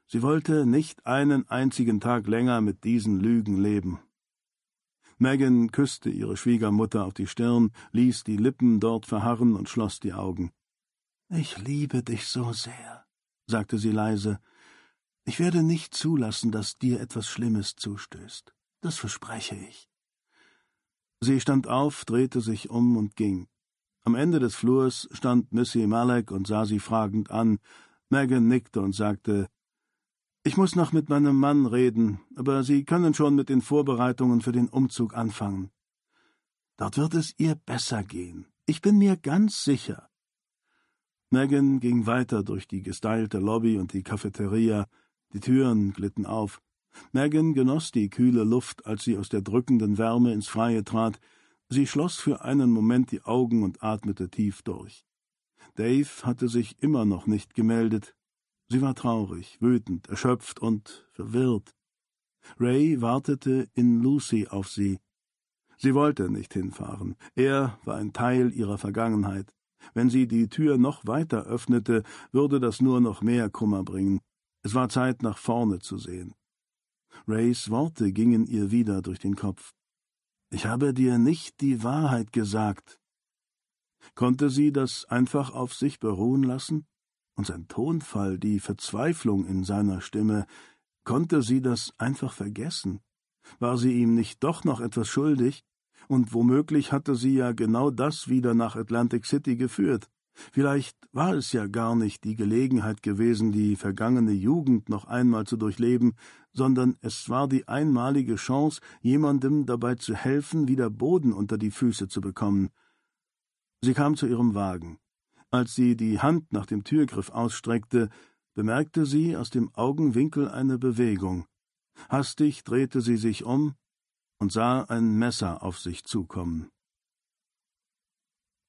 Sie wollte nicht einen einzigen Tag länger mit diesen Lügen leben. Megan küsste ihre Schwiegermutter auf die Stirn, ließ die Lippen dort verharren und schloss die Augen. »Ich liebe dich so sehr«, sagte sie leise. »Ich werde nicht zulassen, dass dir etwas Schlimmes zustößt. Das verspreche ich.« Sie stand auf, drehte sich um und ging. Am Ende des Flurs stand Missy Malek und sah sie fragend an. Megan nickte und sagte, »Ich muss noch mit meinem Mann reden, aber Sie können schon mit den Vorbereitungen für den Umzug anfangen. Dort wird es ihr besser gehen. Ich bin mir ganz sicher.« Megan ging weiter durch die gestylte Lobby und die Cafeteria. Die Türen glitten auf. Megan genoss die kühle Luft, als sie aus der drückenden Wärme ins Freie trat. Sie schloss für einen Moment die Augen und atmete tief durch. Dave hatte sich immer noch nicht gemeldet. Sie war traurig, wütend, erschöpft und verwirrt. Ray wartete in Lucy auf sie. Sie wollte nicht hinfahren. Er war ein Teil ihrer Vergangenheit. Wenn sie die Tür noch weiter öffnete, würde das nur noch mehr Kummer bringen. Es war Zeit, nach vorne zu sehen. Rays Worte gingen ihr wieder durch den Kopf. »Ich habe dir nicht die Wahrheit gesagt.« Konnte sie das einfach auf sich beruhen lassen? Und sein Tonfall, die Verzweiflung in seiner Stimme, konnte sie das einfach vergessen? War sie ihm nicht doch noch etwas schuldig? Und womöglich hatte sie ja genau das wieder nach Atlantic City geführt. Vielleicht war es ja gar nicht die Gelegenheit gewesen, die vergangene Jugend noch einmal zu durchleben, sondern es war die einmalige Chance, jemandem dabei zu helfen, wieder Boden unter die Füße zu bekommen. Sie kam zu ihrem Wagen. Als sie die Hand nach dem Türgriff ausstreckte, bemerkte sie aus dem Augenwinkel eine Bewegung. Hastig drehte sie sich um und sah ein Messer auf sich zukommen.